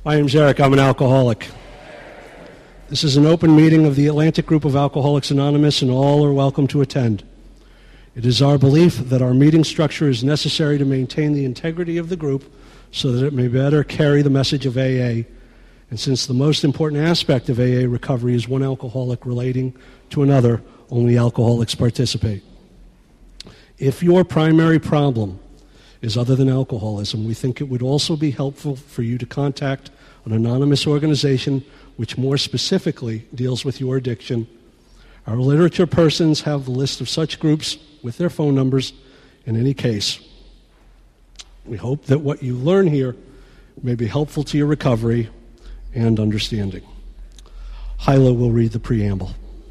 My name's Eric. I'm an alcoholic. This is an open meeting of the Atlantic Group of Alcoholics Anonymous, and all are welcome to attend. It is our belief that our meeting structure is necessary to maintain the integrity of the group so that it may better carry the message of AA. And since the most important aspect of AA recovery is one alcoholic relating to another, only alcoholics participate. If your primary problem is other than alcoholism, we think it would also be helpful for you to contact an anonymous organization which more specifically deals with your addiction. Our literature persons have the list of such groups with their phone numbers in any case. We hope that what you learn here may be helpful to your recovery and understanding. Hyla will read the preamble.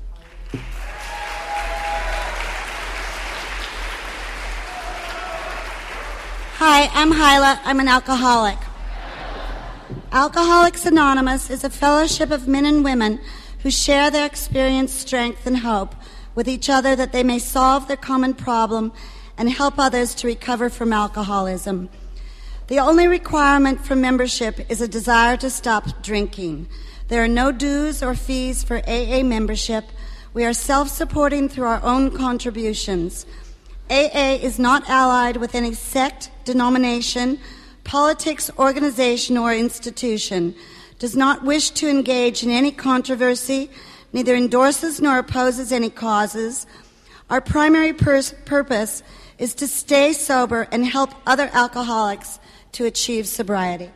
Hi, I'm Hyla. I'm an alcoholic. Alcoholics Anonymous is a fellowship of men and women who share their experience, strength, and hope with each other that they may solve their common problem and help others to recover from alcoholism. The only requirement for membership is a desire to stop drinking. There are no dues or fees for AA membership. We are self-supporting through our own contributions. AA is not allied with any sect, denomination, politics, organization, or institution, does not wish to engage in any controversy, neither endorses nor opposes any causes. Our primary purpose is to stay sober and help other alcoholics to achieve sobriety.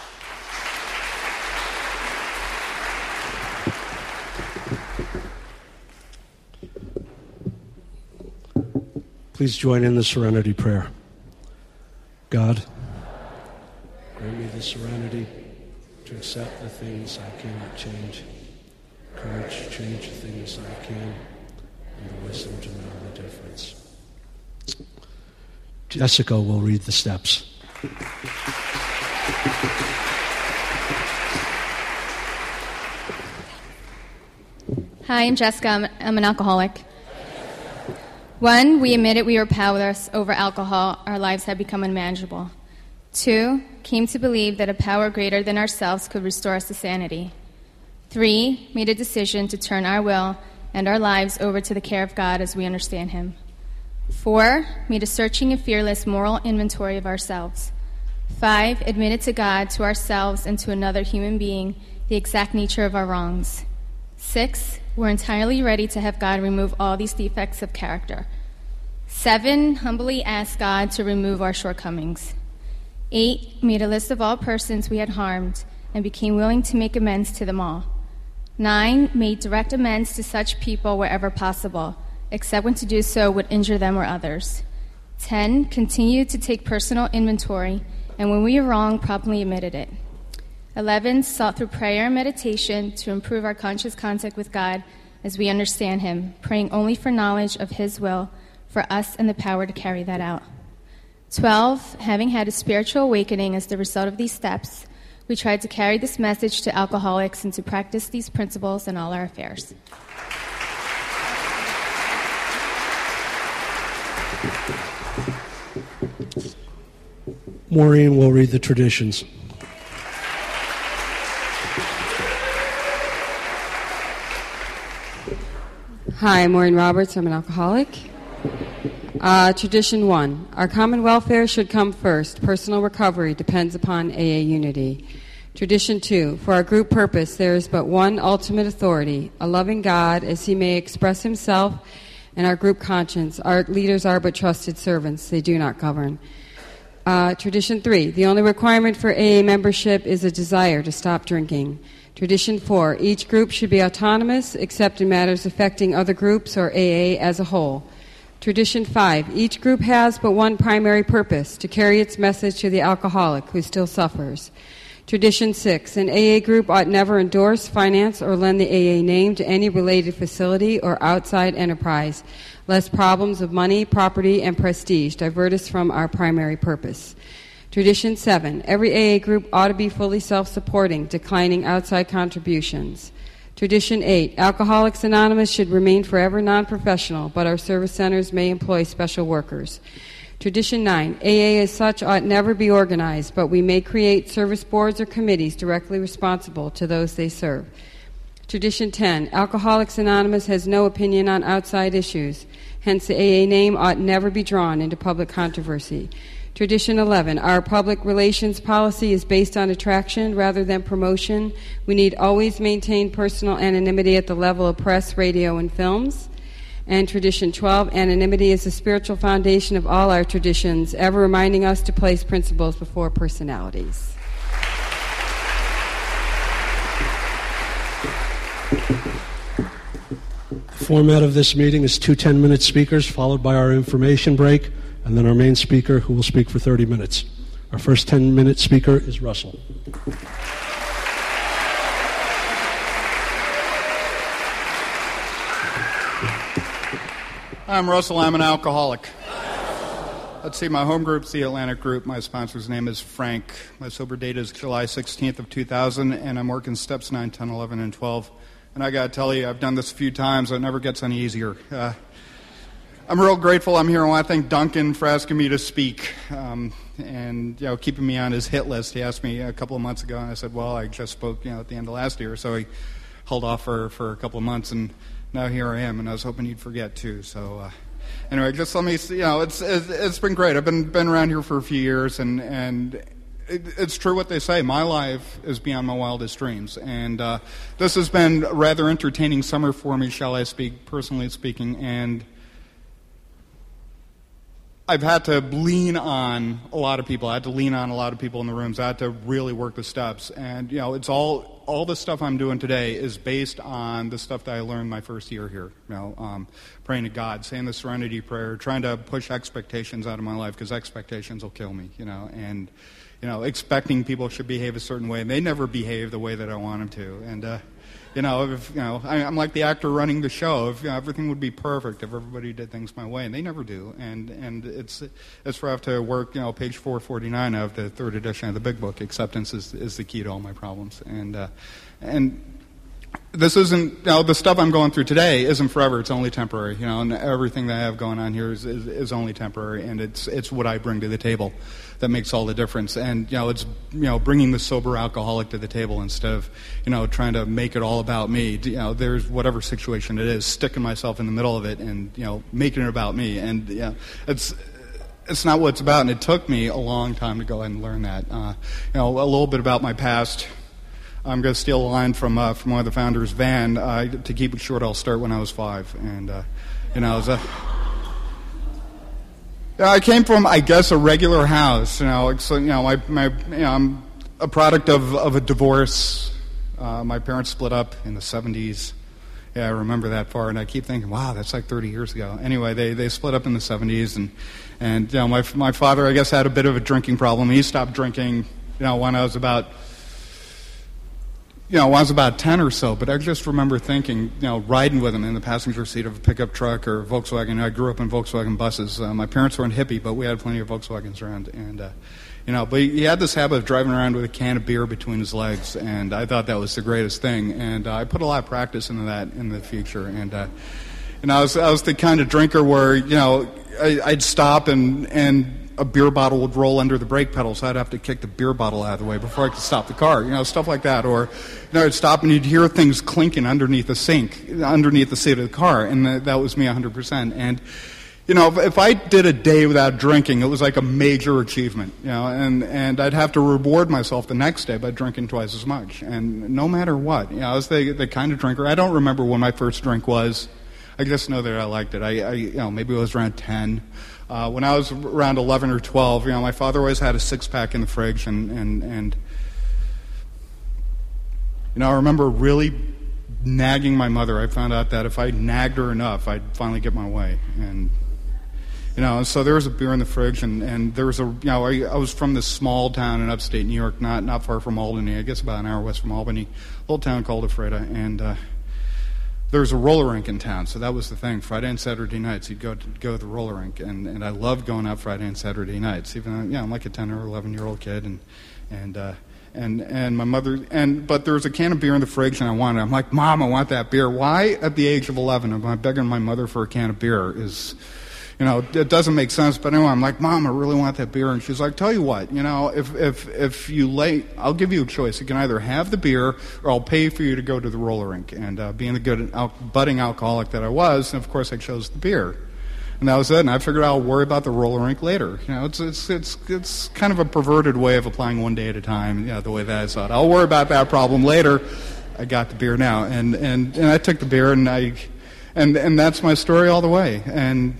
Please join in the serenity prayer. God, grant me the serenity to accept the things I cannot change, courage to change the things I can, and the wisdom to know the difference. Jessica will read the steps. Hi, I'm Jessica. I'm an alcoholic. 1, we admitted we were powerless over alcohol. Our lives had become unmanageable. 2, came to believe that a power greater than ourselves could restore us to sanity. 3, made a decision to turn our will and our lives over to the care of God as we understand Him. 4, made a searching and fearless moral inventory of ourselves. 5, admitted to God, to ourselves, and to another human being the exact nature of our wrongs. 6, we're entirely ready to have God remove all these defects of character. 7, humbly asked God to remove our shortcomings. 8, made a list of all persons we had harmed and became willing to make amends to them all. 9, made direct amends to such people wherever possible, except when to do so would injure them or others. 10, continued to take personal inventory, and when we were wrong, promptly admitted it. 11, sought through prayer and meditation to improve our conscious contact with God as we understand Him, praying only for knowledge of His will for us and the power to carry that out. 12, having had a spiritual awakening as the result of these steps, we tried to carry this message to alcoholics and to practice these principles in all our affairs. Maureen will read the traditions. Hi, I'm Maureen Roberts. I'm an alcoholic. Tradition 1. Our common welfare should come first. Personal recovery depends upon AA unity. Tradition 2. For our group purpose, there is but one ultimate authority, a loving God, as He may express Himself in our group conscience. Our leaders are but trusted servants. They do not govern. Tradition 3. The only requirement for AA membership is a desire to stop drinking. Tradition 4, each group should be autonomous except in matters affecting other groups or AA as a whole. Tradition 5, each group has but one primary purpose, to carry its message to the alcoholic who still suffers. Tradition 6, an AA group ought never endorse, finance, or lend the AA name to any related facility or outside enterprise, lest problems of money, property, and prestige divert us from our primary purpose. Tradition 7, every AA group ought to be fully self-supporting, declining outside contributions. Tradition 8, Alcoholics Anonymous should remain forever non-professional, but our service centers may employ special workers. Tradition 9, AA as such ought never be organized, but we may create service boards or committees directly responsible to those they serve. Tradition 10, Alcoholics Anonymous has no opinion on outside issues. Hence, the AA name ought never be drawn into public controversy. Tradition 11, our public relations policy is based on attraction rather than promotion. We need always maintain personal anonymity at the level of press, radio, and films. And Tradition 12, anonymity is the spiritual foundation of all our traditions, ever reminding us to place principles before personalities. The format of this meeting is 2 10-minute speakers, followed by our information break, and then our main speaker, who will speak for 30 minutes. Our first 10-minute speaker is Russell. I'm Russell. I'm an alcoholic. Let's see, my home group's the Atlantic Group. My sponsor's name is Frank. My sober date is July 16th of 2000, and I'm working steps 9, 10, 11, and 12. And I got to tell you, I've done this a few times. It never gets any easier. I'm real grateful I'm here. I want to thank Duncan for asking me to speak and keeping me on his hit list. He asked me a couple of months ago, and I said, well, I just spoke at the end of last year, so he held off for a couple of months, and now here I am, and I was hoping you'd forget too. So anyway, just let me see. It's been great. I've been around here for a few years, and it's true what they say. My life is beyond my wildest dreams, and this has been a rather entertaining summer for me, shall I speak, personally speaking, and I've had to lean on a lot of people. I had to lean on a lot of people in the rooms. I had to really work the steps. And, it's all the stuff I'm doing today is based on the stuff that I learned my first year here. Praying to God, saying the Serenity Prayer, trying to push expectations out of my life because expectations will kill me, and, expecting people should behave a certain way. And they never behave the way that I want them to. And, I'm like the actor running the show. If everything would be perfect, if everybody did things my way, and they never do. And it's where I have to work. Page 449 of the third edition of the Big Book. Acceptance is the key to all my problems. And this isn't the stuff I'm going through today isn't forever. It's only temporary. And everything that I have going on here is only temporary. And it's what I bring to the table that makes all the difference. And it's bringing the sober alcoholic to the table instead of trying to make it all about me. There's whatever situation it is, sticking myself in the middle of it and making it about me. And it's not what it's about. And it took me a long time to go ahead and learn that. A little bit about my past. I'm going to steal a line from one of the founders, Van. To keep it short, I'll start when I was 5. And I came from, I guess, a regular house. I'm a product of a divorce. My parents split up in the 70s. Yeah, I remember that far, and I keep thinking, wow, that's like 30 years ago. Anyway, they split up in the 70s, and my father, I guess, had a bit of a drinking problem. He stopped drinking, when I was about 10 or so, but I just remember thinking, riding with him in the passenger seat of a pickup truck or Volkswagen. I grew up in Volkswagen buses. My parents weren't hippie, but we had plenty of Volkswagens around. And, but he had this habit of driving around with a can of beer between his legs, and I thought that was the greatest thing. And I put a lot of practice into that in the future. And, I was the kind of drinker where, I'd stop and a beer bottle would roll under the brake pedal, so I'd have to kick the beer bottle out of the way before I could stop the car, stuff like that. Or, I'd stop and you'd hear things clinking underneath the seat of the car, and that was me 100%. And, if I did a day without drinking, it was like a major achievement, and I'd have to reward myself the next day by drinking twice as much. And no matter what, I was the kind of drinker. I don't remember when my first drink was. I just know that I liked it. Maybe it was around 10. When I was around 11 or 12, my father always had a six-pack in the fridge, and I remember really nagging my mother. I found out that if I nagged her enough, I'd finally get my way. And so there was a beer in the fridge, and there was I was from this small town in upstate New York, not far from Albany, I guess about an hour west from Albany, a little town called Ephrata, and there was a roller rink in town, so that was the thing. Friday and Saturday nights, you'd go to the roller rink, and I loved going out Friday and Saturday nights. Even I'm like a 10 or 11-year-old kid, and my mother but there was a can of beer in the fridge, and I wanted it. I'm like, Mom, I want that beer. Why at the age of 11 am I begging my mother for a can of beer? Is it doesn't make sense. But anyway, I'm like, Mom, I really want that beer. And she's like, tell you what, if you I'll give you a choice. You can either have the beer or I'll pay for you to go to the roller rink. And being the good budding alcoholic that I was, and of course I chose the beer. And that was it. And I figured I'll worry about the roller rink later. It's kind of a perverted way of applying one day at a time. The way that I saw it. I'll worry about that problem later. I got the beer now, and I took the beer, and that's my story all the way. And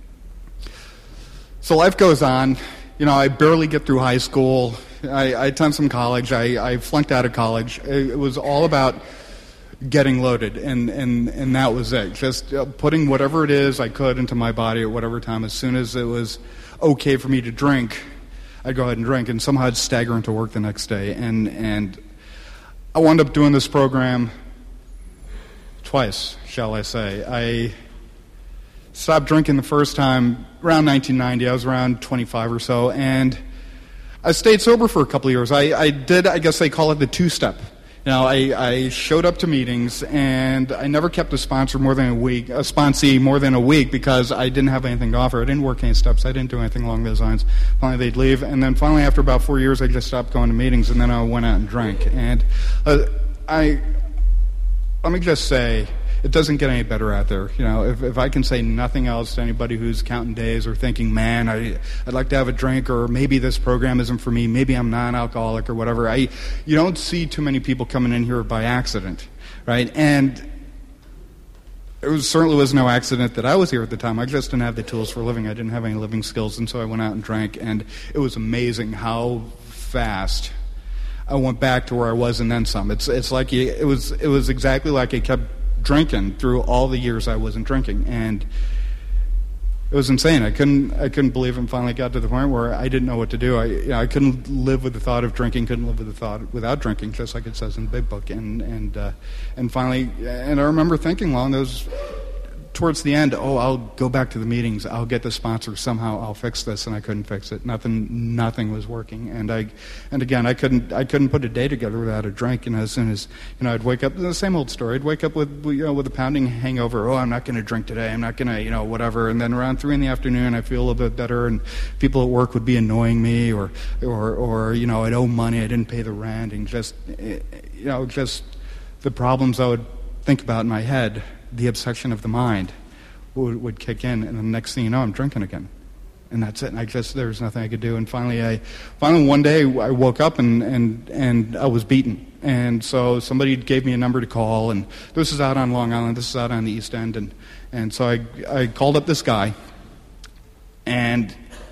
so life goes on. I barely get through high school. I attend some college. I flunked out of college. It was all about getting loaded, and that was it. Just putting whatever it is I could into my body at whatever time. As soon as it was okay for me to drink, I'd go ahead and drink, and somehow I'd stagger into work the next day. And I wound up doing this program twice, shall I say. I stopped drinking the first time around 1990. I was around 25 or so, and I stayed sober for a couple of years. I guess they call it the two-step. I showed up to meetings, and I never kept a sponsee more than a week because I didn't have anything to offer. I didn't work any steps. I didn't do anything along those lines. Finally, they'd leave, and then finally, after about 4 years, I just stopped going to meetings, and then I went out and drank. And let me just say, it doesn't get any better out there. If I can say nothing else to anybody who's counting days or thinking, man, I'd like to have a drink, or maybe this program isn't for me, maybe I'm non-alcoholic or whatever. You don't see too many people coming in here by accident, right? And it certainly was no accident that I was here at the time. I just didn't have the tools for a living. I didn't have any living skills, and so I went out and drank, and it was amazing how fast I went back to where I was and then some. It's like it was exactly like I kept drinking through all the years I wasn't drinking, and it was insane. I couldn't believe it. And finally got to the point where I didn't know what to do. I couldn't live with the thought of drinking, couldn't live with the thought without drinking, just like it says in the big book. And finally, and I remember thinking along those towards the end, I'll go back to the meetings, I'll get the sponsor, somehow I'll fix this, and I couldn't fix it. Nothing was working, and again I couldn't put a day together without a drink. And as soon as I'd wake up, the same old story. I'd wake up with a pounding hangover. I'm not going to drink today. I'm not going to whatever. And then around 3 p.m, I feel a little bit better, and people at work would be annoying me, or I'd owe money, I didn't pay the rent, and just the problems I would think about in my head. The obsession of the mind would kick in, and the next thing you know, I'm drinking again, and that's it. And there was nothing I could do. And finally one day I woke up and I was beaten. And so somebody gave me a number to call, and this is out on Long Island. This is out on the East End, and so I called up this guy, and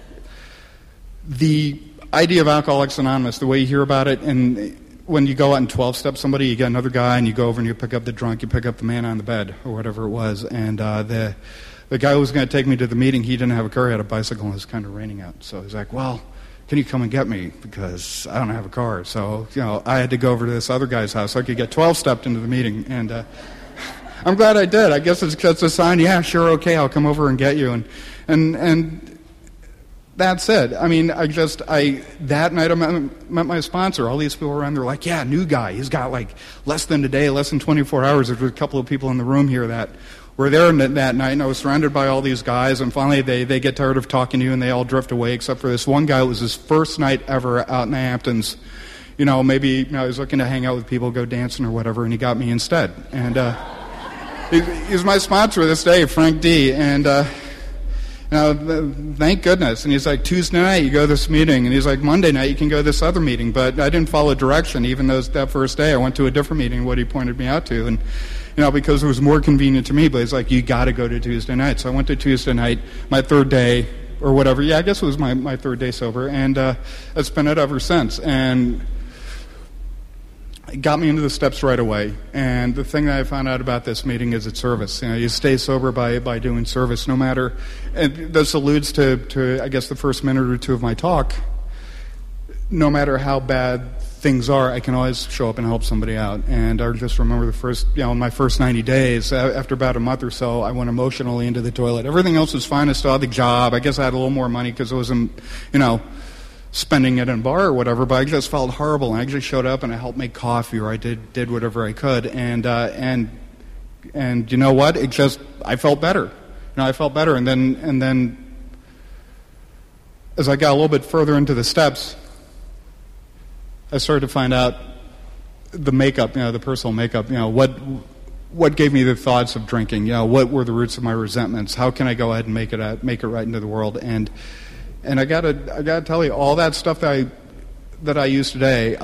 the idea of Alcoholics Anonymous, the way you hear about it, and when you go out and 12-step somebody, you get another guy, and you go over and you pick up the drunk, you pick up the man on the bed, or whatever it was. And the guy who was going to take me to the meeting, he didn't have a car, he had a bicycle, and it was kind of raining out. So he's like, well, can you come and get me? Because I don't have a car. So, I had to go over to this other guy's house so I could get 12-stepped into the meeting. And I'm glad I did. I guess it's just a sign, yeah, sure, okay, I'll come over and get you. And that's it. I mean, that night I met my sponsor. All these people around, they're like, yeah, new guy. He's got less than 24 hours. There's a couple of people in the room here that were there that night, and I was surrounded by all these guys, and finally they get tired of talking to you, and they all drift away, except for this one guy. It was his first night ever out in the Hamptons. Maybe he was looking to hang out with people, go dancing or whatever, and he got me instead. And he's my sponsor this day, Frank D., and thank goodness. And he's like, Tuesday night you go to this meeting, and he's like, Monday night you can go to this other meeting. But I didn't follow direction, even though that first day I went to a different meeting, what he pointed me out to, and because it was more convenient to me. But he's like, you got to go to Tuesday night. So I went to Tuesday night, my third day or whatever. Yeah, I guess it was my third day sober, and I've spent it ever since. And it got me into the steps right away. And the thing that I found out about this meeting is it's service. You stay sober by doing service, no matter. And this alludes to I guess the first minute or two of my talk. No matter how bad things are, I can always show up and help somebody out. And I just remember the first, in my first 90 days, after about a month or so, I went emotionally into the toilet. Everything else was fine. I still had the job. I guess I had a little more money because I wasn't, spending it in a bar or whatever, but I just felt horrible. And I just showed up and I helped make coffee, or I did whatever I could. And you know what? I felt better. I felt better. And then as I got a little bit further into the steps, I started to find out the makeup, the personal makeup, what gave me the thoughts of drinking, what were the roots of my resentments, how can I go ahead and make it right into the world, and I gotta tell you, all that stuff that I use today,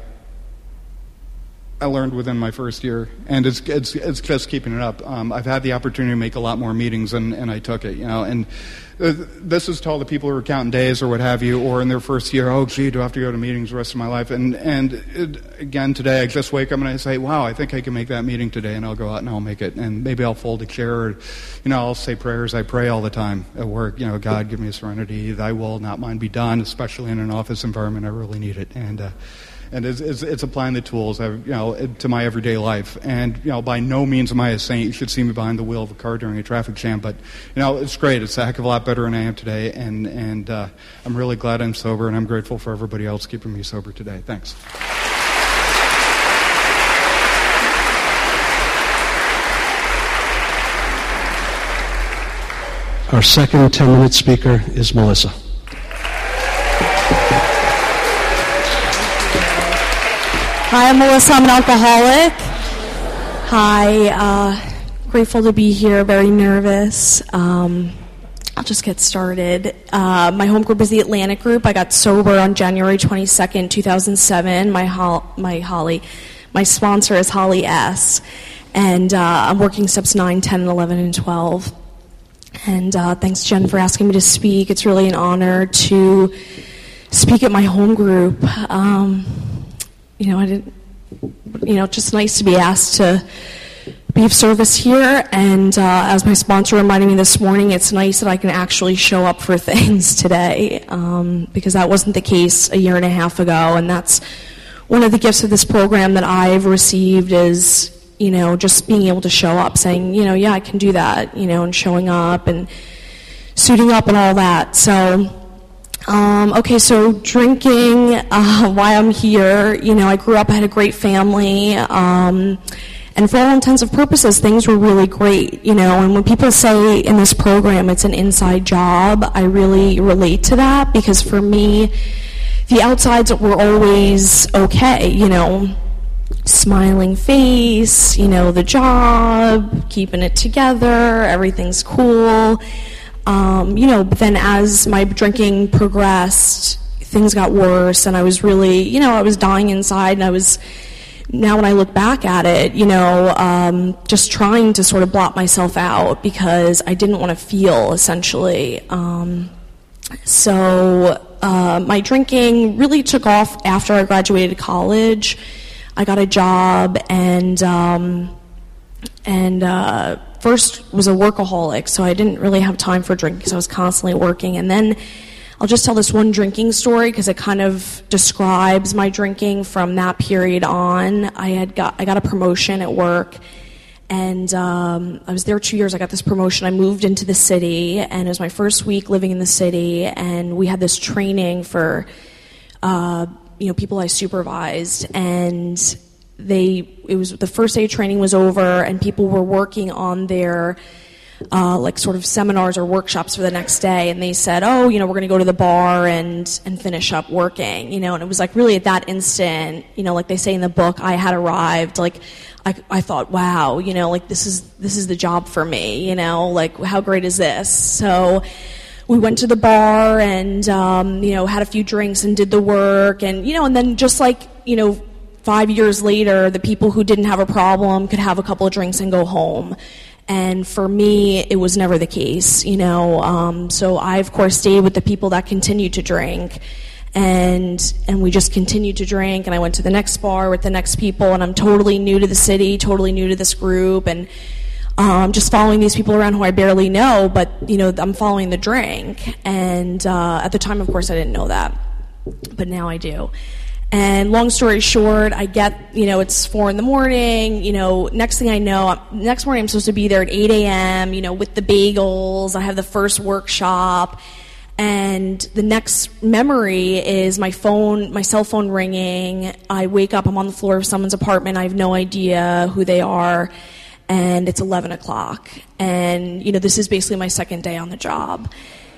I learned within my first year, and it's just keeping it up. I've had the opportunity to make a lot more meetings, and I took it, and this is to all the people who are counting days or what have you, or in their first year, oh gee, do I have to go to meetings the rest of my life? Again today, I just wake up and I say, wow, I think I can make that meeting today, and I'll go out and I'll make it, and maybe I'll fold a chair, or I'll say prayers. I pray all the time at work. God, give me a serenity. Thy will, not mine, be done. Especially in an office environment, I really need it, and it's applying the tools, to my everyday life. And by no means am I a saint. You should see me behind the wheel of a car during a traffic jam. But it's great. It's a heck of a lot better than I am today. And I'm really glad I'm sober, and I'm grateful for everybody else keeping me sober today. Thanks. Our second 10-minute speaker is Melissa. Hi, I'm Melissa. I'm an alcoholic. Hi, grateful to be here, very nervous. I'll just get started. My home group is the Atlantic Group. I got sober on January 22nd, 2007. My sponsor is Holly S. And I'm working steps 9, 10, 11, and 12. And thanks, Jen, for asking me to speak. It's really an honor to speak at my home group. Just nice to be asked to be of service here. And as my sponsor reminded me this morning, it's nice that I can actually show up for things today, because that wasn't the case a year and a half ago. And that's one of the gifts of this program that I've received is, just being able to show up, saying, yeah, I can do that, and showing up and suiting up and all that. So so drinking, why I'm here, I grew up, I had a great family, and for all intents and purposes, things were really great, and when people say in this program it's an inside job, I really relate to that, because for me, the outsides were always okay, smiling face, the job, keeping it together, everything's cool. But then as my drinking progressed, things got worse, and I was really, I was dying inside, and now when I look back at it, just trying to sort of blot myself out because I didn't want to feel, essentially. My drinking really took off after I graduated college. I got a job, and first was a workaholic, so I didn't really have time for drinking because I was constantly working. And then I'll just tell this one drinking story because it kind of describes my drinking from that period on. I got a promotion at work, and I was there 2 years. I got this promotion. I moved into the city, and it was my first week living in the city, and we had this training for people I supervised, and it was the first day of training was over, and people were working on their sort of seminars or workshops for the next day, and they said, we're going to go to the bar and finish up working, and it was like really at that instant, like they say in the book, I had arrived. Like I thought, wow, this is the job for me, like how great is this? So we went to the bar and had a few drinks and did the work, and and then just 5 years later, the people who didn't have a problem could have a couple of drinks and go home. And for me, it was never the case, So I, of course, stayed with the people that continued to drink. And we just continued to drink. And I went to the next bar with the next people. And I'm totally new to the city, totally new to this group. And just following these people around who I barely know. But, I'm following the drink. And at the time, of course, I didn't know that. But now I do. And long story short, I get, it's 4 a.m, next thing I know, next morning I'm supposed to be there at 8 a.m., with the bagels. I have the first workshop, and the next memory is my cell phone ringing. I wake up, I'm on the floor of someone's apartment, I have no idea who they are, and it's 11 o'clock. And, this is basically my second day on the job.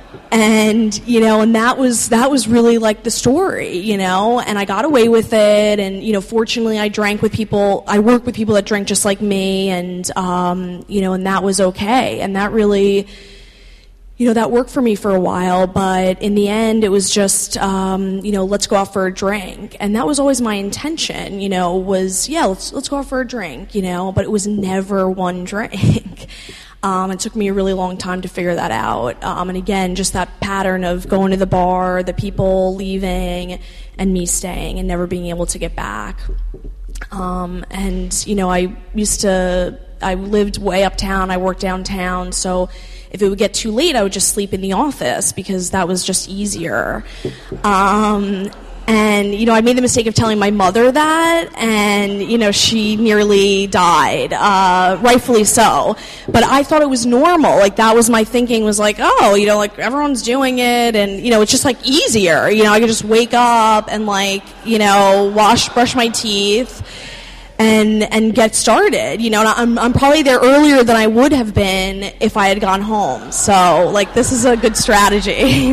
And, and that was really like the story, and I got away with it. And, fortunately I work with people that drink just like me, and, and that was okay. And that really, that worked for me for a while, but in the end it was just, let's go out for a drink. And that was always my intention, let's go out for a drink, but it was never one drink. It took me a really long time to figure that out. And again, just that pattern of going to the bar, the people leaving, and me staying and never being able to get back. I lived way uptown, I worked downtown, so if it would get too late, I would just sleep in the office because that was just easier. And, I made the mistake of telling my mother that, and, she nearly died, rightfully so. But I thought it was normal. Like, that was my thinking, was like, oh, everyone's doing it, and, it's just, easier. I could just wake up and, brush my teeth and get started, and I'm probably there earlier than I would have been if I had gone home. So, this is a good strategy.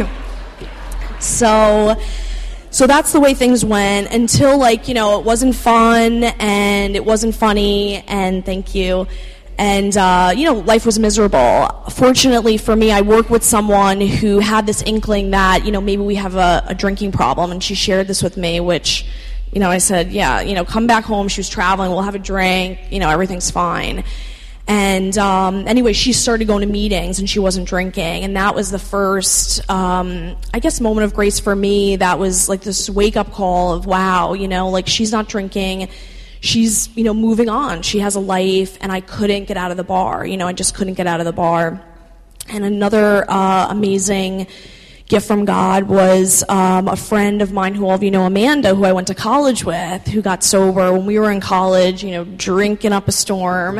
So that's the way things went until, it wasn't fun and it wasn't funny, and thank you. And, life was miserable. Fortunately for me, I worked with someone who had this inkling that, maybe we have a drinking problem, and she shared this with me, which, I said, yeah, come back home. She was traveling. We'll have a drink. Everything's fine. And anyway, she started going to meetings, and she wasn't drinking. And that was the first, moment of grace for me. That was like this wake-up call of, wow, she's not drinking. She's, moving on. She has a life, and I couldn't get out of the bar. I just couldn't get out of the bar. And another amazing gift from God was a friend of mine who all of you know, Amanda, who I went to college with, who got sober when we were in college, drinking up a storm.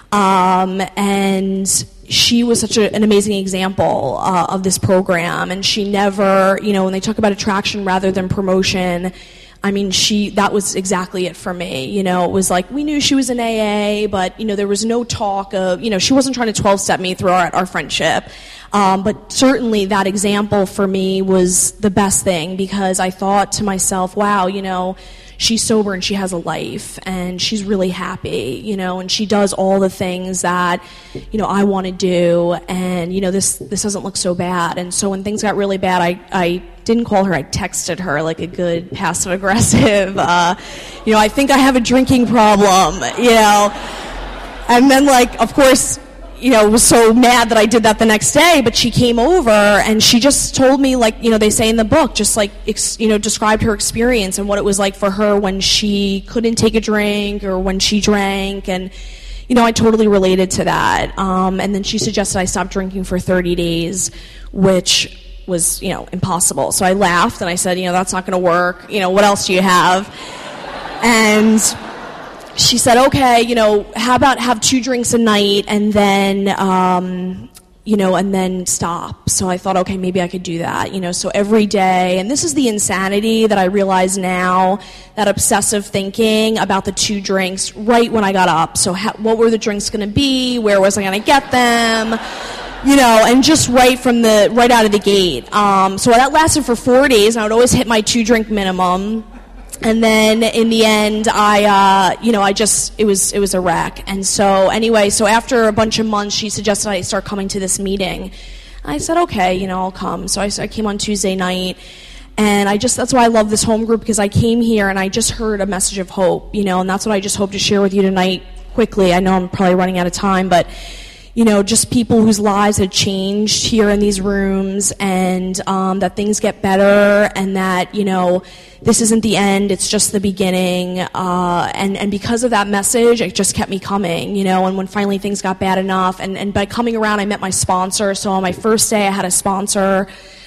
And she was such an amazing example of this program. And she never, when they talk about attraction rather than promotion, that was exactly it for me. It was like, we knew she was in AA, but, there was no talk of, she wasn't trying to 12-step me through our friendship. But certainly that example for me was the best thing, because I thought to myself, wow, she's sober and she has a life and she's really happy, and she does all the things that, I want to do, and, this doesn't look so bad. And so when things got really bad, I didn't call her, I texted her like a good passive-aggressive, I think I have a drinking problem, and then, of course, was so mad that I did that the next day, but she came over and she just told me, they say in the book, just described her experience and what it was like for her when she couldn't take a drink or when she drank, and, I totally related to that. And then she suggested I stop drinking for 30 days, which was, impossible. So I laughed and I said, that's not going to work. What else do you have? And she said, okay, how about have 2 drinks a night and then, and then stop. So I thought, okay, maybe I could do that, so every day. And this is the insanity that I realize now, that obsessive thinking about the 2 drinks right when I got up. So what were the drinks going to be? Where was I going to get them? And just right out of the gate. So that lasted for 4 days, and I would always hit my 2-drink minimum. And then in the end, it was a wreck. And so anyway, so after a bunch of months, she suggested I start coming to this meeting. I said, okay, I'll come. So I came on Tuesday night, and that's why I love this home group, because I came here and I just heard a message of hope, and that's what I just hope to share with you tonight quickly. I know I'm probably running out of time, but just people whose lives had changed here in these rooms, and that things get better, and that, this isn't the end, it's just the beginning. And because of that message, it just kept me coming, and when finally things got bad enough, and by coming around, I met my sponsor. So on my first day, I had a sponsor,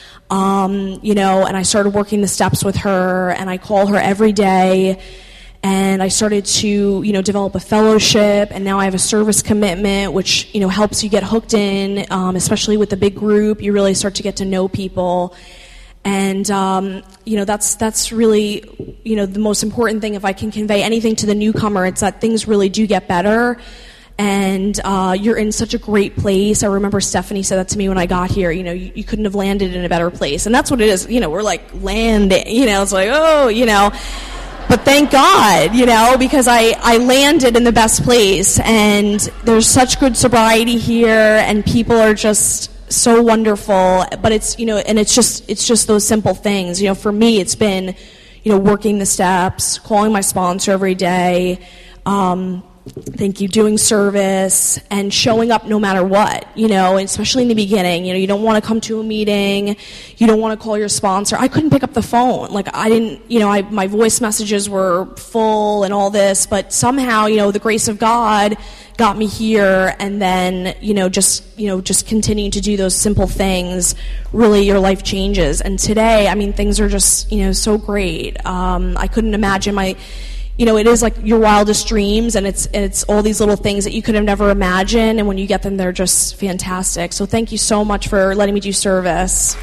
and I started working the steps with her, and I call her every day. And I started to, develop a fellowship, and now I have a service commitment, which, helps you get hooked in, especially with the big group. You really start to get to know people. And, that's really, the most important thing. If I can convey anything to the newcomer, it's that things really do get better. and you're in such a great place. I remember Stephanie said that to me when I got here. You couldn't have landed in a better place, and that's what it is. We're like landing. It's like, but thank God, because I landed in the best place, and there's such good sobriety here, and people are just so wonderful. But it's and it's just those simple things. For me, it's been working the steps, calling my sponsor every day. Thank you, doing service, and showing up no matter what, especially in the beginning. You don't want to come to a meeting, you don't want to call your sponsor. I couldn't pick up the phone. I didn't, my voice messages were full and all this, but somehow, the grace of God got me here, and then, just continuing to do those simple things, really your life changes. And today, things are just, so great. I couldn't imagine it is like your wildest dreams, and it's all these little things that you could have never imagined, and when you get them, they're just fantastic. So thank you so much for letting me do service.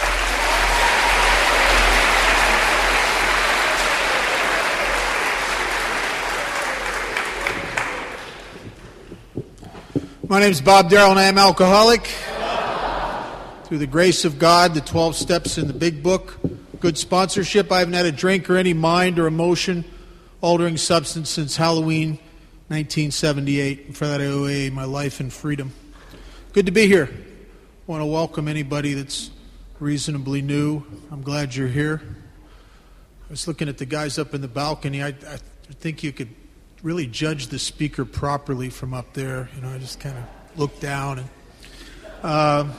My name is Bob Darrell, and I am alcoholic. Through the grace of God, the 12 steps in the Big Book, good sponsorship, I haven't had a drink or any mind or emotion altering substance since Halloween 1978. And for that I owe my life and freedom. Good to be here. I want to welcome anybody that's reasonably new. I'm glad you're here. I was looking at the guys up in the balcony. I think you could really judge the speaker properly from up there. I just kind of looked down. And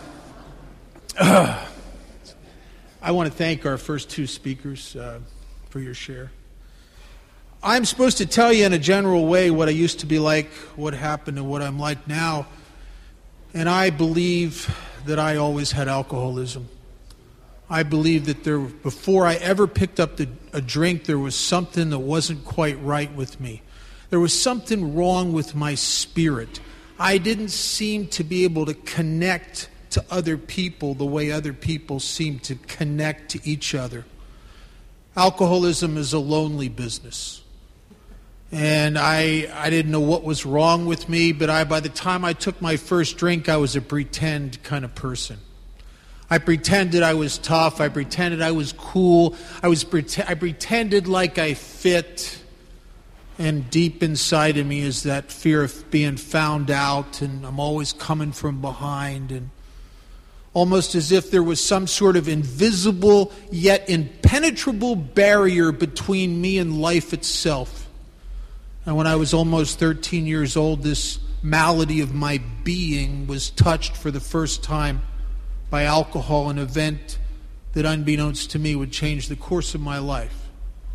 I want to thank our first two speakers for your share. I'm supposed to tell you in a general way what I used to be like, what happened, and what I'm like now. And I believe that I always had alcoholism. I believe that before I ever picked up a drink, there was something that wasn't quite right with me. There was something wrong with my spirit. I didn't seem to be able to connect to other people the way other people seem to connect to each other. Alcoholism is a lonely business. And I didn't know what was wrong with me, but by the time I took my first drink, I was a pretend kind of person. I pretended I was tough. I pretended I was cool. I pretended like I fit. And deep inside of me is that fear of being found out, and I'm always coming from behind, and almost as if there was some sort of invisible yet impenetrable barrier between me and life itself. And when I was almost 13 years old, this malady of my being was touched for the first time by alcohol, an event that, unbeknownst to me, would change the course of my life.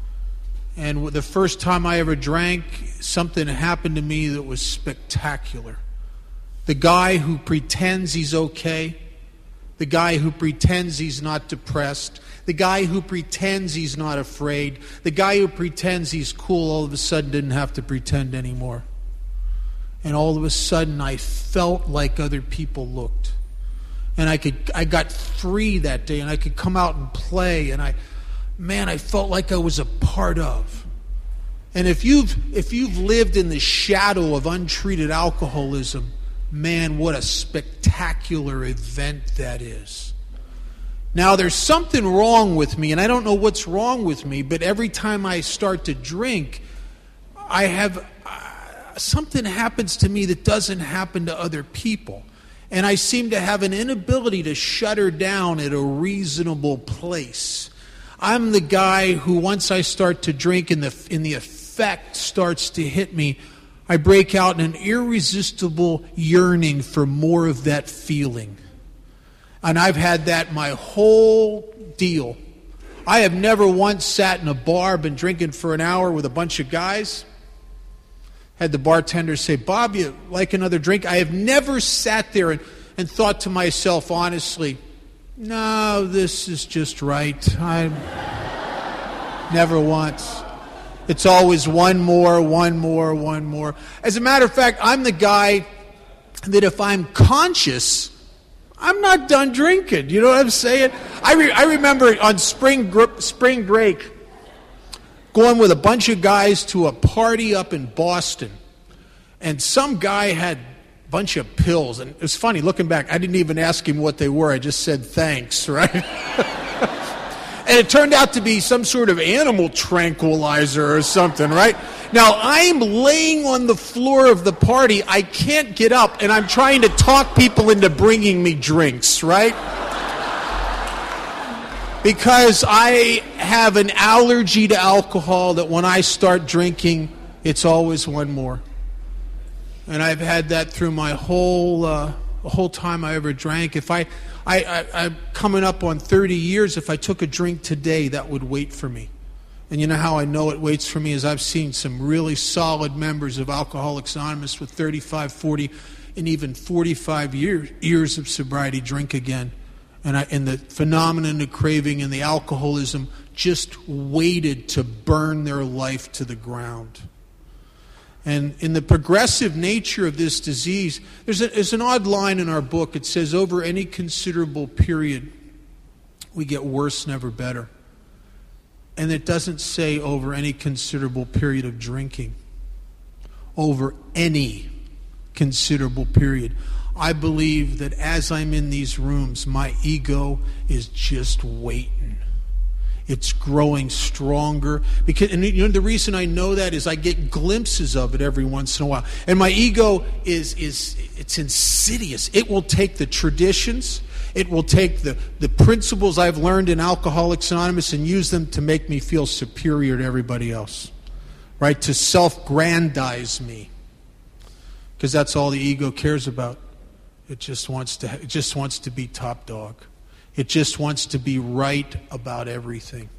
And the first time I ever drank, something happened to me that was spectacular. The guy who pretends he's okay, the guy who pretends he's not depressed, the guy who pretends he's not afraid, the guy who pretends he's cool, all of a sudden didn't have to pretend anymore. And all of a sudden I felt like other people looked. And I got free that day, and I could come out and play, and I felt like I was a part of. And if you've lived in the shadow of untreated alcoholism, man, what a spectacular event that is. Now, there's something wrong with me, and I don't know what's wrong with me, but every time I start to drink, I have something happens to me that doesn't happen to other people. And I seem to have an inability to shut her down at a reasonable place. I'm the guy who, once I start to drink and the effect starts to hit me, I break out in an irresistible yearning for more of that feeling. And I've had that my whole deal. I have never once sat in a bar, been drinking for an hour with a bunch of guys, had the bartender say, "Bob, you like another drink?" I have never sat there and thought to myself, honestly, no, this is just right. Never once. It's always one more. As a matter of fact, I'm the guy that if I'm conscious, I'm not done drinking. You know what I'm saying? I remember on spring break going with a bunch of guys to a party up in Boston. And some guy had a bunch of pills. And it was funny, looking back, I didn't even ask him what they were. I just said thanks, right? And it turned out to be some sort of animal tranquilizer or something, right? Now, I'm laying on the floor of the party. I can't get up, and I'm trying to talk people into bringing me drinks, right? Because I have an allergy to alcohol that when I start drinking, it's always one more. And I've had that through my whole time I ever drank. If I'm coming up on 30 years, if I took a drink today, that would wait for me. And you know how I know it waits for me is I've seen some really solid members of Alcoholics Anonymous with 35, 40, and even 45 years of sobriety drink again. And the phenomenon of craving and the alcoholism just waited to burn their life to the ground. And in the progressive nature of this disease, there's an odd line in our book. It says, over any considerable period, we get worse, never better. And it doesn't say over any considerable period of drinking. Over any considerable period. I believe that as I'm in these rooms, my ego is just waiting. It's growing stronger. And the reason I know that is I get glimpses of it every once in a while. And my ego it's insidious. It will take the traditions, it will take the principles I've learned in Alcoholics Anonymous and use them to make me feel superior to everybody else. Right? To self-grandize me. Because that's all the ego cares about. It just wants to be top dog. It just wants to be right about everything.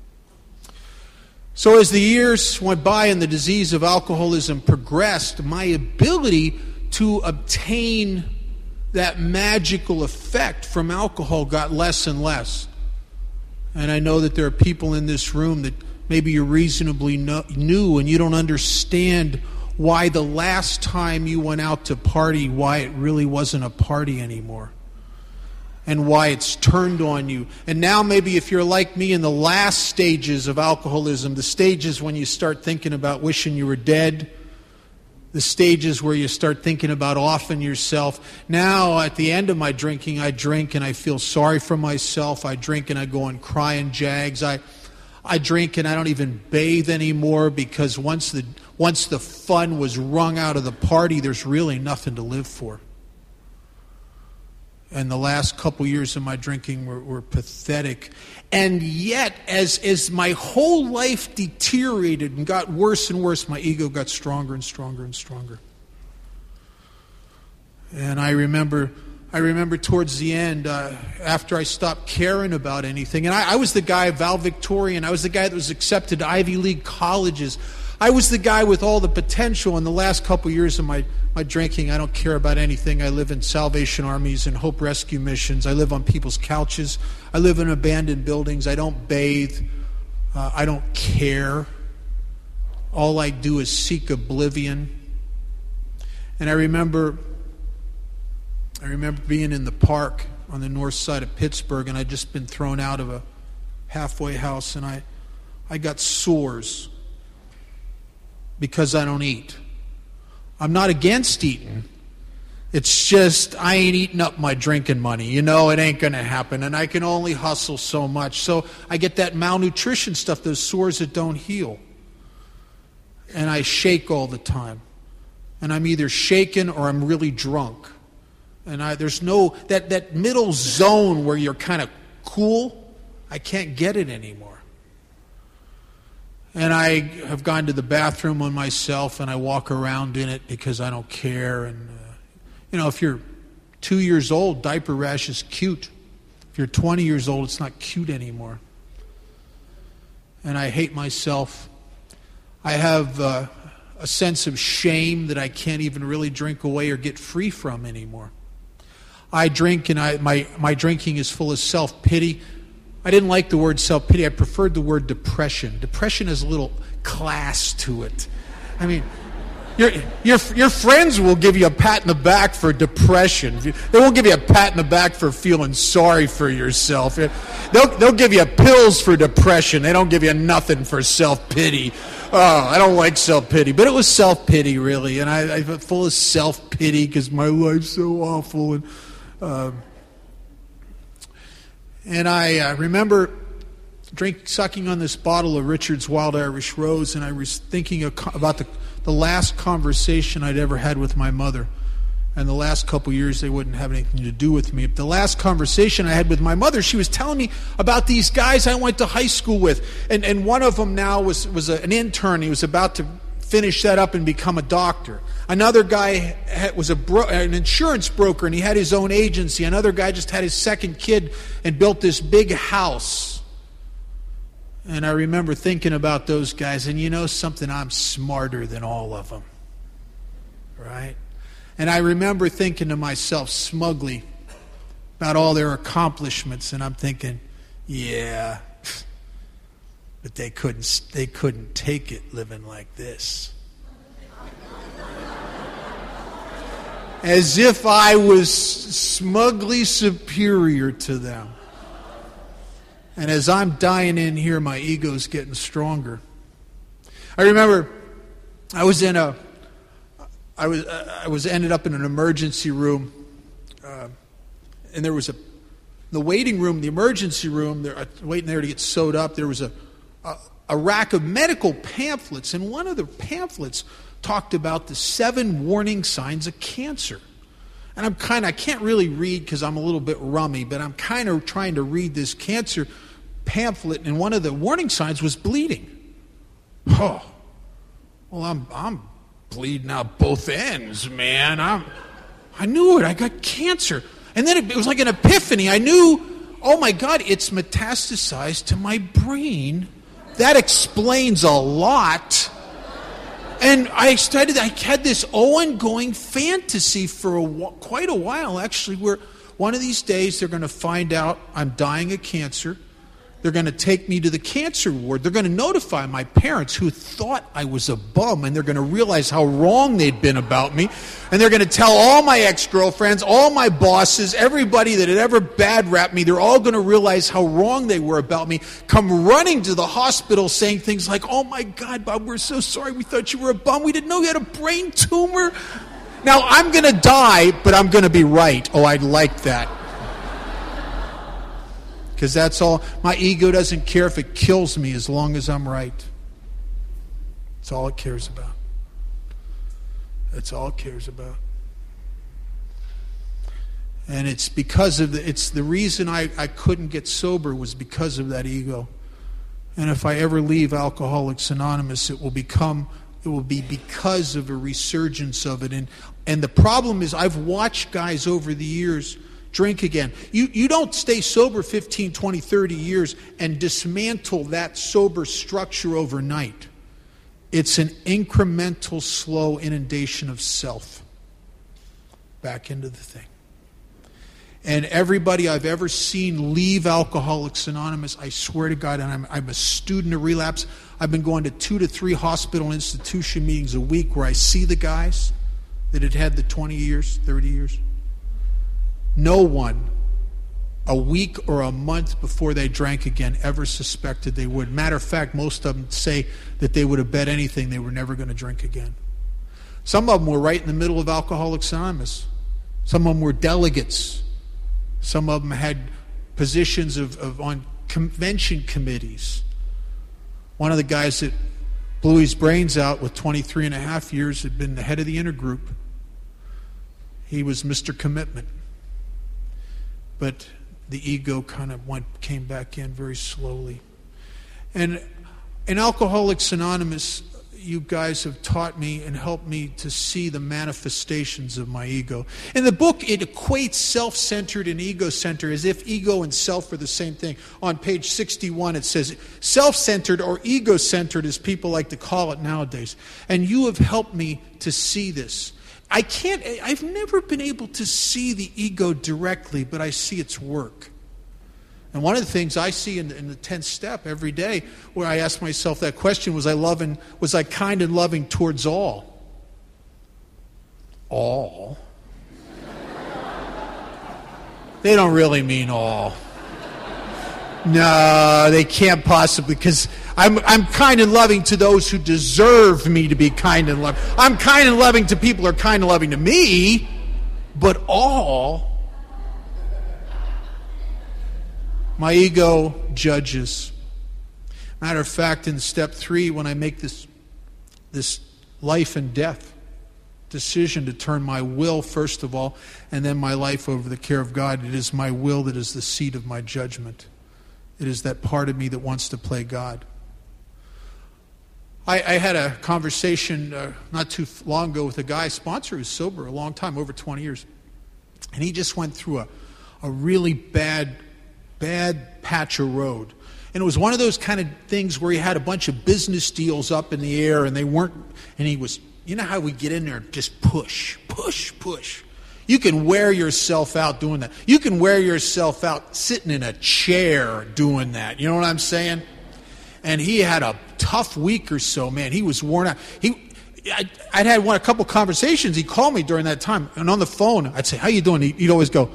So as the years went by and the disease of alcoholism progressed, my ability to obtain that magical effect from alcohol got less and less. And I know that there are people in this room that maybe you're reasonably new and you don't understand why the last time you went out to party, why it really wasn't a party anymore. And why it's turned on you. And now maybe if you're like me in the last stages of alcoholism, the stages when you start thinking about wishing you were dead, the stages where you start thinking about offing yourself. Now at the end of my drinking, I drink and I feel sorry for myself. I drink and I go and cry in Jags. I drink and I don't even bathe anymore because once the fun was wrung out of the party, there's really nothing to live for. And the last couple years of my drinking were pathetic. And yet, as my whole life deteriorated and got worse and worse, my ego got stronger and stronger and stronger. And I remember towards the end, after I stopped caring about anything, and I was the guy, valedictorian, I was the guy that was accepted to Ivy League colleges. I was the guy with all the potential. In the last couple years of my drinking, I don't care about anything. I live in Salvation Armies and Hope Rescue Missions. I live on people's couches. I live in abandoned buildings. I don't bathe. I don't care. All I do is seek oblivion. And I remember being in the park on the north side of Pittsburgh, and I'd just been thrown out of a halfway house, and I got sores because I don't eat. I'm not against eating. It's just I ain't eating up my drinking money. It ain't going to happen. And I can only hustle so much. So I get that malnutrition stuff, those sores that don't heal. And I shake all the time. And I'm either shaken or I'm really drunk. And there's no, that middle zone where you're kind of cool, I can't get it anymore. And I have gone to the bathroom on myself and I walk around in it because I don't care. And, if you're 2 years old, diaper rash is cute. If you're 20 years old, it's not cute anymore. And I hate myself. I have a sense of shame that I can't even really drink away or get free from anymore. I drink and my drinking is full of self-pity. I didn't like the word self-pity. I preferred the word depression. Depression has a little class to it. I mean, your friends will give you a pat in the back for depression. They won't give you a pat in the back for feeling sorry for yourself. They'll give you pills for depression. They don't give you nothing for self-pity. I don't like self-pity. But it was self-pity, really. And I'm full of self-pity because my life's so awful. And I remember sucking on this bottle of Richard's Wild Irish Rose, and I was thinking about the last conversation I'd ever had with my mother. And the last couple years, they wouldn't have anything to do with me. But the last conversation I had with my mother, she was telling me about these guys I went to high school with. And one of them now was an intern. He was about to finish that up and become a doctor. Another guy was an insurance broker, and he had his own agency. Another guy just had his second kid and built this big house. And I remember thinking about those guys, and you know something, I'm smarter than all of them. Right? And I remember thinking to myself smugly about all their accomplishments, and I'm thinking, yeah, but they couldn't take it living like this. As if I was smugly superior to them. And as I'm dying in here, my ego's getting stronger. I remember I ended up in an emergency room, and there was the waiting room, the emergency room. Waiting there to get sewed up. There was a rack of medical pamphlets, and one of the pamphlets talked about the 7 warning signs of cancer. And I can't really read because I'm a little bit rummy, but I'm kind of trying to read this cancer pamphlet, and one of the warning signs was bleeding. Oh, well, I'm bleeding out both ends, man. I knew it. I got cancer. And then it was like an epiphany. I knew, oh my God, it's metastasized to my brain. That explains a lot. And I had this ongoing fantasy for quite a while, actually, where one of these days they're going to find out I'm dying of cancer. They're going to take me to the cancer ward. They're going to notify my parents, who thought I was a bum, and they're going to realize how wrong they'd been about me. And they're going to tell all my ex-girlfriends, all my bosses, everybody that had ever bad-rapped me, they're all going to realize how wrong they were about me, come running to the hospital saying things like, oh my God, Bob, we're so sorry. We thought you were a bum. We didn't know you had a brain tumor. Now, I'm going to die, but I'm going to be right. Oh, I'd like that. Because that's all. My ego doesn't care if it kills me as long as I'm right. That's all it cares about. That's all it cares about. And it's because of it's the reason I couldn't get sober was because of that ego. And if I ever leave Alcoholics Anonymous, it will be because of a resurgence of it. And the problem is, I've watched guys over the years drink again. You don't stay sober 15, 20, 30 years and dismantle that sober structure overnight. It's an incremental, slow inundation of self back into the thing. And everybody I've ever seen leave Alcoholics Anonymous, I swear to God, and I'm a student of relapse. I've been going to 2 to 3 hospital institution meetings a week where I see the guys that had the 20 years, 30 years. No one, a week or a month before they drank again, ever suspected they would. Matter of fact, most of them say that they would have bet anything they were never going to drink again. Some of them were right in the middle of Alcoholics Anonymous. Some of them were delegates. Some of them had positions on convention committees. One of the guys that blew his brains out with 23 and a half years had been the head of the intergroup. He was Mr. Commitment. But the ego kind of came back in very slowly. And in Alcoholics Anonymous, you guys have taught me and helped me to see the manifestations of my ego. In the book, it equates self-centered and ego-centered as if ego and self are the same thing. On page 61, it says, self-centered or ego-centered, as people like to call it nowadays. And you have helped me to see this. I've never been able to see the ego directly, but I see its work. And one of the things I see in the 10th step every day, where I ask myself that question, was I kind and loving towards all? All? They don't really mean all. No, they can't possibly, because I'm kind and loving to those who deserve me to be kind and loving. I'm kind and loving to people who are kind and loving to me, but all my ego judges. Matter of fact, in step 3, when I make this life and death decision to turn my will, first of all, and then my life over the care of God, it is my will that is the seat of my judgment. It is that part of me that wants to play God. I had a conversation not too long ago with a guy, sponsor who's sober a long time, over 20 years. And he just went through a really bad patch of road. And it was one of those kind of things where he had a bunch of business deals up in the air, and they weren't, and he was, you know how we get in there and just push. You can wear yourself out doing that. You can wear yourself out sitting in a chair doing that. You know what I'm saying? And he had a tough week or so, man. He was worn out. I'd had a couple conversations. He called me during that time, and on the phone, I'd say, "How you doing?" He'd always go,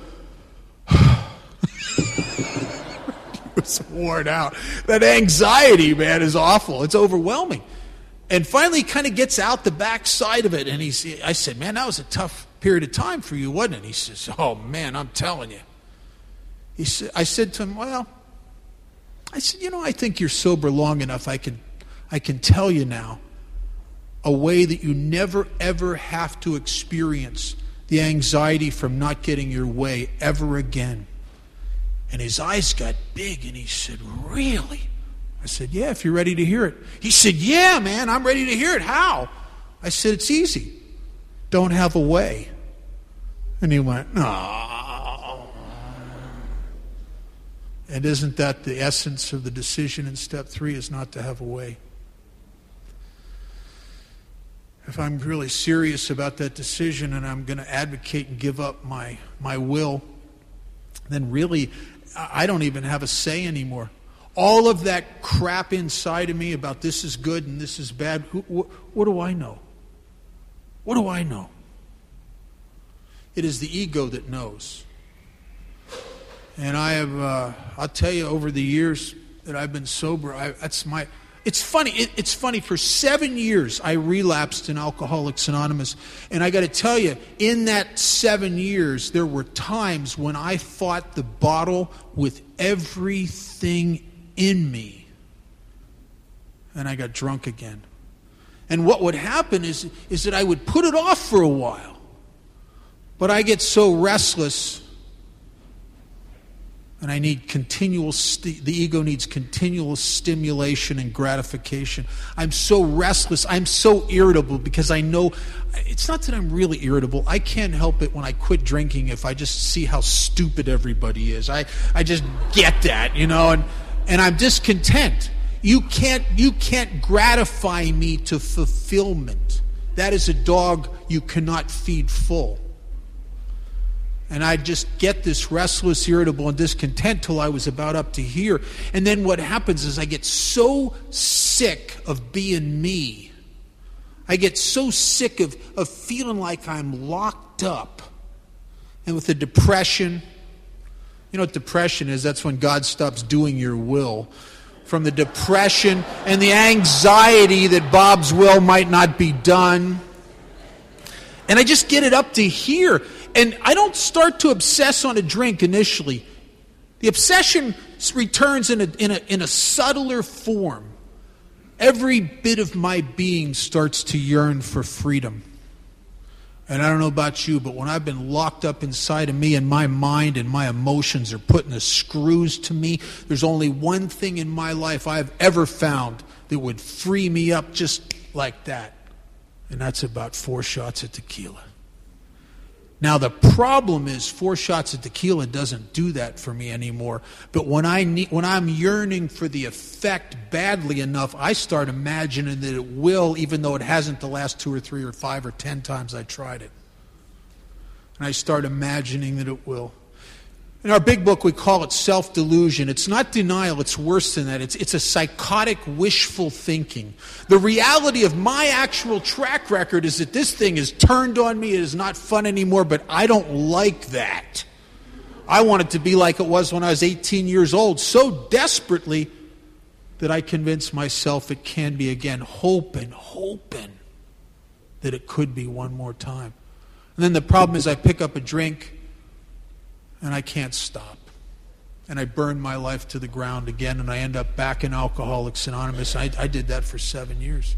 He was worn out. That anxiety, man, is awful. It's overwhelming. And finally, he kind of gets out the backside of it, and I said, "Man, that was a tough period of time for you, wasn't it?" He says, "Oh, man, I'm telling you." I said to him, "Well," I said, "I think you're sober long enough. I can tell you now a way that you never, ever have to experience the anxiety from not getting your way ever again." And his eyes got big, and he said, "Really?" I said, "Yeah, if you're ready to hear it." He said, "Yeah, man, I'm ready to hear it. How?" I said, "It's easy. Don't have a way." And he went, "No." And isn't that the essence of the decision in step 3, is not to have a way? If I'm really serious about that decision and I'm going to advocate and give up my will, then really I don't even have a say anymore. All of that crap inside of me about this is good and this is bad, what do I know? What do I know? It is the ego that knows. And I'll tell you, over the years that I've been sober, it's funny, for 7 years I relapsed in Alcoholics Anonymous. And I got to tell you, in that 7 years, there were times when I fought the bottle with everything in me. And I got drunk again. And what would happen is that I would put it off for a while. But I get so restless, and I need the ego needs continual stimulation and gratification. I'm so restless, I'm so irritable, because I know, it's not that I'm really irritable. I can't help it when I quit drinking if I just see how stupid everybody is. I just get that, and I'm discontent. You can't gratify me to fulfillment. That is a dog you cannot feed full. And I'd just get this restless, irritable, and discontent till I was about up to here. And then what happens is I get so sick of being me. I get so sick of feeling like I'm locked up. And with the depression, you know what depression is? That's when God stops doing your will. From the depression and the anxiety that Bob's will might not be done. And I just get it up to here. And I don't start to obsess on a drink initially. The obsession returns in a subtler form. Every bit of my being starts to yearn for freedom. And I don't know about you, but when I've been locked up inside of me and my mind and my emotions are putting the screws to me, there's only one thing in my life I've ever found that would free me up just like that. And that's about 4 shots of tequila. Now the problem is 4 shots of tequila doesn't do that for me anymore. But when I'm yearning for the effect badly enough, I start imagining that it will, even though it hasn't the last 2 or 3 or 5 or 10 times I tried it. And I start imagining that it will. In our big book, we call it self-delusion. It's not denial, it's worse than that. It's a psychotic, wishful thinking. The reality of my actual track record is that this thing is turned on me. It is not fun anymore, but I don't like that. I want it to be like it was when I was 18 years old, so desperately that I convince myself it can be again, hoping that it could be one more time. And then the problem is I pick up a drink and I can't stop. And I burn my life to the ground again, and I end up back in Alcoholics Anonymous. I did that for 7 years.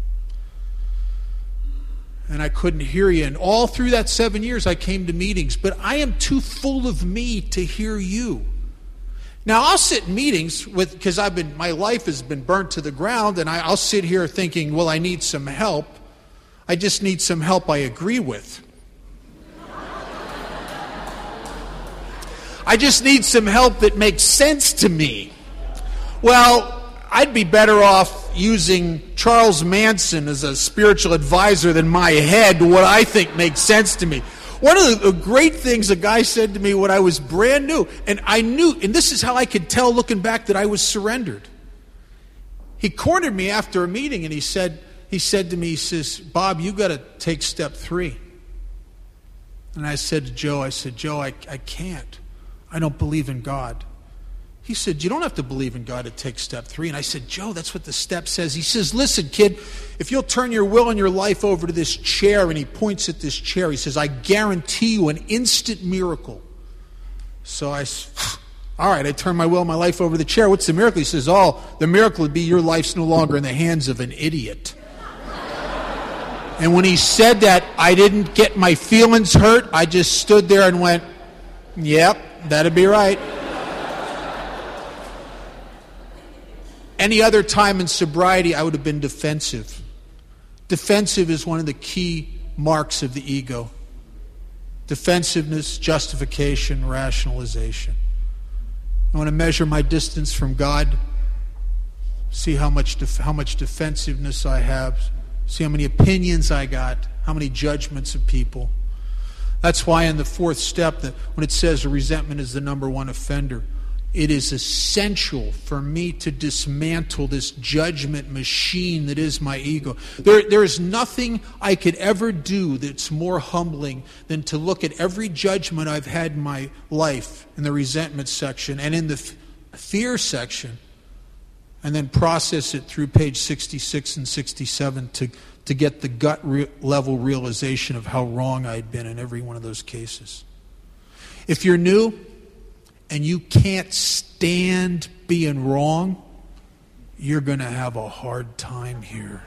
And I couldn't hear you. And all through that 7 years, I came to meetings. But I am too full of me to hear you. Now, I'll sit in meetings because my life has been burnt to the ground, and I'll sit here thinking, well, I need some help. I just need some help I agree with. I just need some help that makes sense to me. Well, I'd be better off using Charles Manson as a spiritual advisor than my head to what I think makes sense to me. One of the great things a guy said to me when I was brand new, and I knew, and this is how I could tell looking back that I was surrendered. He cornered me after a meeting and he said to me, he says, Bob, you got to take step 3. And I said to Joe, I can't. I don't believe in God. He said, you don't have to believe in God to take step 3. And I said, Joe, that's what the step says. He says, listen, kid, if you'll turn your will and your life over to this chair, and he points at this chair, he says, I guarantee you an instant miracle. So all right, I turn my will and my life over to the chair. What's the miracle? He says, the miracle would be your life's no longer in the hands of an idiot. And when he said that, I didn't get my feelings hurt. I just stood there and went, yep, that'd be right. Any other time in sobriety, I would have been defensive. Defensive is one of the key marks of the ego. Defensiveness, justification, rationalization. I want to measure my distance from God, see how much defensiveness I have, see how many opinions I got, how many judgments of people. That's why in the 4th step, that when it says resentment is the number 1 offender, it is essential for me to dismantle this judgment machine that is my ego. There is nothing I could ever do that's more humbling than to look at every judgment I've had in my life in the resentment section and in the fear section, and then process it through page 66 and 67 to get the gut level realization of how wrong I'd been in every one of those cases. If you're new and you can't stand being wrong, you're going to have a hard time here.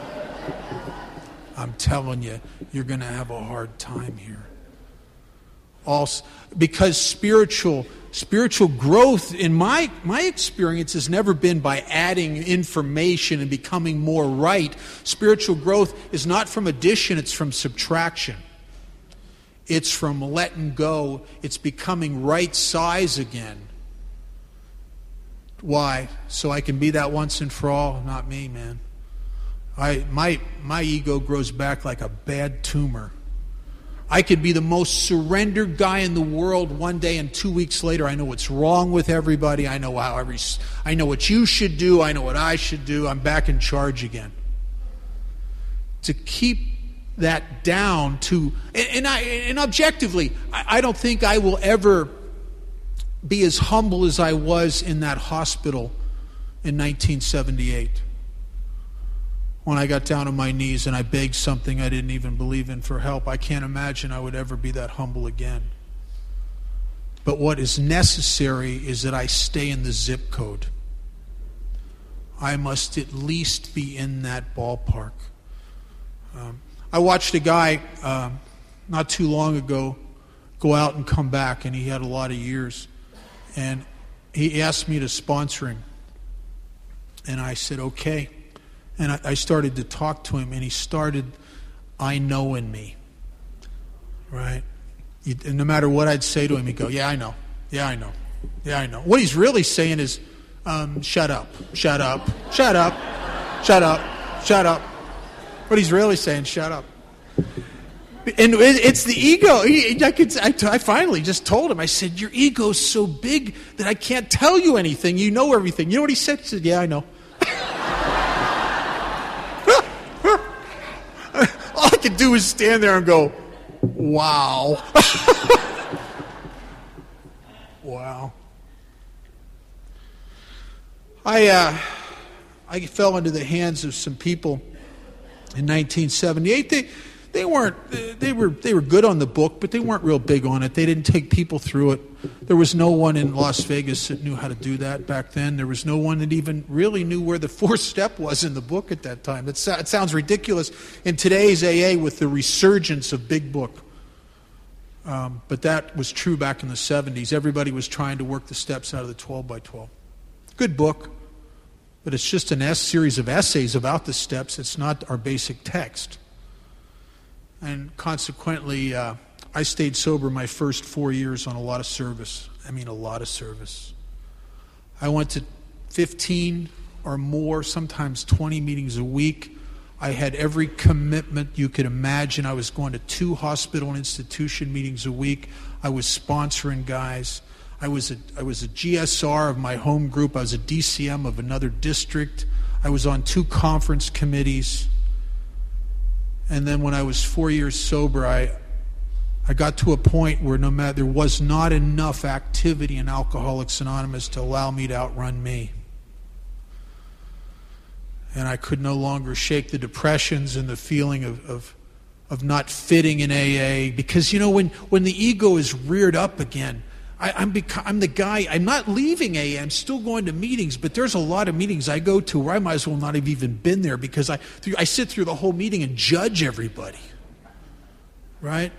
I'm telling you, you're going to have a hard time here. Also, because spiritual growth, in my experience, has never been by adding information and becoming more right. Spiritual growth is not from addition, it's from subtraction. It's from letting go. It's becoming right size again. Why? So I can be that once and for all? Not me, man. My ego grows back like a bad tumor. I could be the most surrendered guy in the world one day, and 2 weeks later I know what's wrong with everybody. I know what you should do. I know what I should do. I'm back in charge again. To keep that down to, and objectively, I don't think I will ever be as humble as I was in that hospital in 1978. When I got down on my knees and I begged something I didn't even believe in for help. I can't imagine I would ever be that humble again. But what is necessary is that I stay in the zip code. I must at least be in that ballpark. I watched a guy not too long ago go out and come back, and he had a lot of years. And he asked me to sponsor him. And I said, okay. And I started to talk to him, and he started, I know in me. Right? And no matter what I'd say to him, he'd go, yeah, I know. Yeah, I know. Yeah, I know. What he's really saying is, shut up. Shut up. Shut up. Shut up. Shut up. What he's really saying, shut up. And it's the ego. I finally just told him, I said, your ego's so big that I can't tell you anything. You know everything. You know what he said? He said, yeah, I know. All I could do is stand there and go, wow. Wow. I fell into the hands of some people in 1978. They were good on the book, but they weren't real big on it. They didn't take people through it. There was no one in Las Vegas that knew how to do that back then. There was no one that even really knew where the fourth step was in the book at that time. It sounds ridiculous in today's AA with the resurgence of Big Book. But that was true back in the 70s. Everybody was trying to work the steps out of the 12 by 12. Good book, but it's just a series of essays about the steps. It's not our basic text. And consequently, I stayed sober my first 4 years on a lot of service. I mean, a lot of service. I went to 15 or more, sometimes 20 meetings a week. I had every commitment you could imagine. I was going to 2 hospital and institution meetings a week. I was sponsoring guys. I was a GSR of my home group. I was a DCM of another district. I was on 2 conference committees. And then when I was 4 years sober, I got to a point where there was not enough activity in Alcoholics Anonymous to allow me to outrun me. And I could no longer shake the depressions and the feeling of not fitting in AA. Because, when the ego is reared up again, I'm the guy. I'm not leaving AA. I'm still going to meetings, but there's a lot of meetings I go to where I might as well not have even been there because I sit through the whole meeting and judge everybody. Right?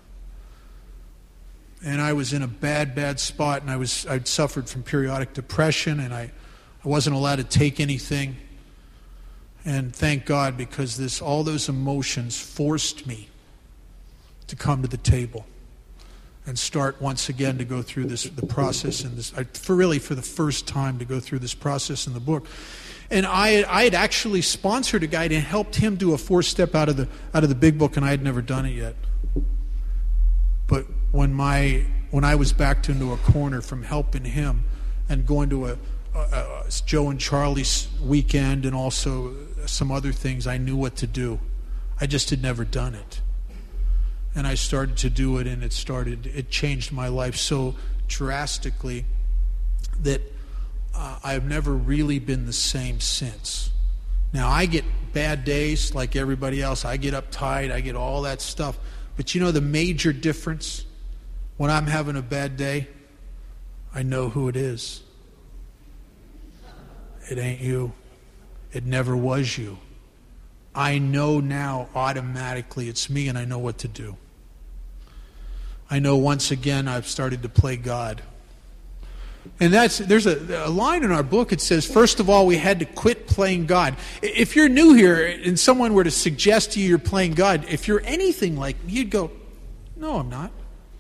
And I was in a bad spot, and I'd suffered from periodic depression, and I wasn't allowed to take anything. And thank God, because all those emotions forced me to come to the table and start once again to go through the process for the first time to go through this process in the book. And I had actually sponsored a guy and helped him do a 4-step out of the Big Book, and I had never done it yet. But when I was backed into a corner from helping him and going to a Joe and Charlie's weekend and also some other things, I knew what to do. I just had never done it. And I started to do it, and it changed my life so drastically that I've never really been the same since. Now, I get bad days like everybody else. I get uptight. I get all that stuff. But the major difference when I'm having a bad day, I know who it is. It ain't you. It never was you. I know now automatically it's me, and I know what to do. I know once again I've started to play God. And there's a line in our book. It says, first of all, we had to quit playing God. If you're new here and someone were to suggest to you you're playing God, if you're anything like me, you'd go, no, I'm not.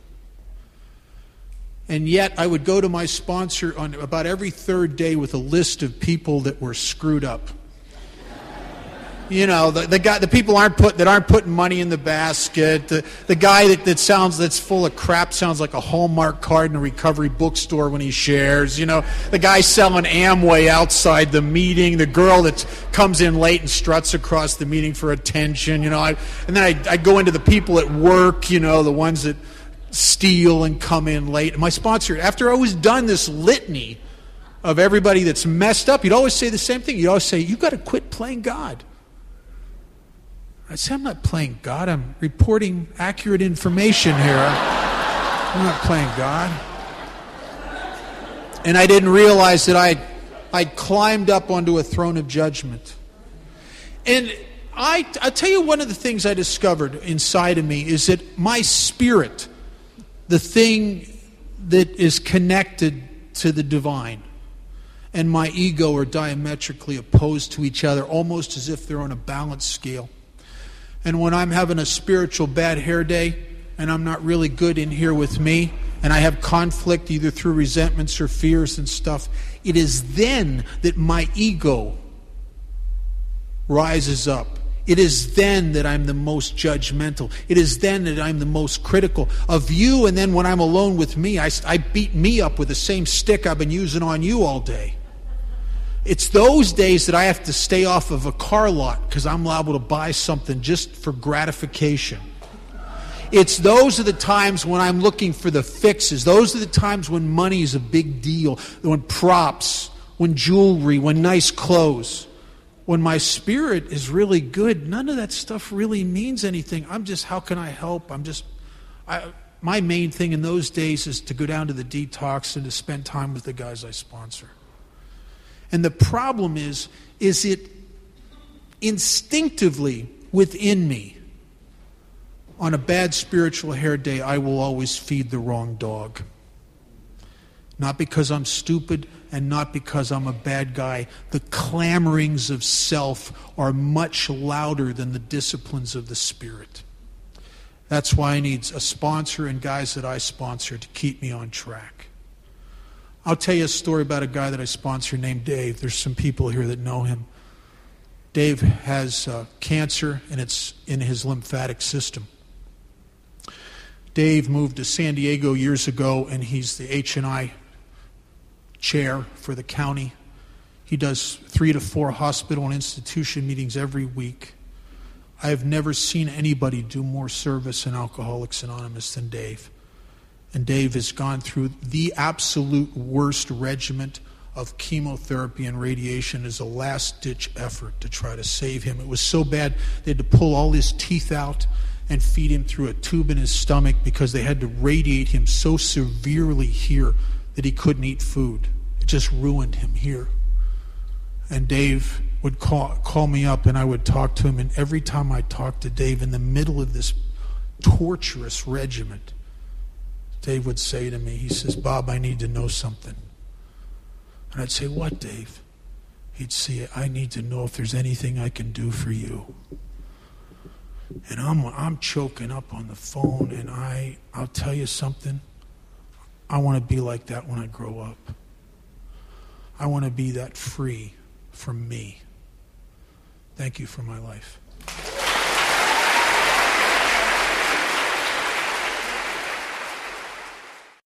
And yet I would go to my sponsor on about every third day with a list of people that were screwed up. The people that aren't putting money in the basket. The guy that's full of crap sounds like a Hallmark card in a recovery bookstore when he shares. The guy selling Amway outside the meeting. The girl that comes in late and struts across the meeting for attention. And then I go into the people at work. The ones that steal and come in late. And my sponsor, after I was done this litany of everybody that's messed up, he'd always say the same thing. He'd always say, "You got to quit playing God." I said, I'm not playing God. I'm reporting accurate information here. I'm not playing God. And I didn't realize that I'd climbed up onto a throne of judgment. And I'll tell you, one of the things I discovered inside of me is that my spirit, the thing that is connected to the divine, and my ego are diametrically opposed to each other, almost as if they're on a balance scale. And when I'm having a spiritual bad hair day, and I'm not really good in here with me, and I have conflict either through resentments or fears and stuff, it is then that my ego rises up. It is then that I'm the most judgmental. It is then that I'm the most critical of you, and then when I'm alone with me, I beat me up with the same stick I've been using on you all day. It's those days that I have to stay off of a car lot because I'm liable to buy something just for gratification. those are the times when I'm looking for the fixes. Those are the times when money is a big deal, when props, when jewelry, when nice clothes. When my spirit is really good, none of that stuff really means anything. I'm just, how can I help? My main thing in those days is to go down to the detox and to spend time with the guys I sponsor. And the problem is it instinctively within me, on a bad spiritual hair day, I will always feed the wrong dog. Not because I'm stupid and not because I'm a bad guy. The clamorings of self are much louder than the disciplines of the Spirit. That's why I need a sponsor and guys that I sponsor to keep me on track. I'll tell you a story about a guy that I sponsor named Dave. There's some people here that know him. Dave has cancer, and it's in his lymphatic system. Dave moved to San Diego years ago, and he's the H&I chair for the county. He does 3 to 4 hospital and institution meetings every week. I have never seen anybody do more service in Alcoholics Anonymous than Dave. And Dave has gone through the absolute worst regimen of chemotherapy and radiation as a last-ditch effort to try to save him. It was so bad they had to pull all his teeth out and feed him through a tube in his stomach because they had to radiate him so severely here that he couldn't eat food. It just ruined him here. And Dave would call me up, and I would talk to him, and every time I talked to Dave in the middle of this torturous regimen, Dave would say to me, he says, "Bob, I need to know something." And I'd say, "What, Dave?" He'd say, "I need to know if there's anything I can do for you." And I'm choking up on the phone, and I'll tell you something. I want to be like that when I grow up. I want to be that free from me. Thank you for my life.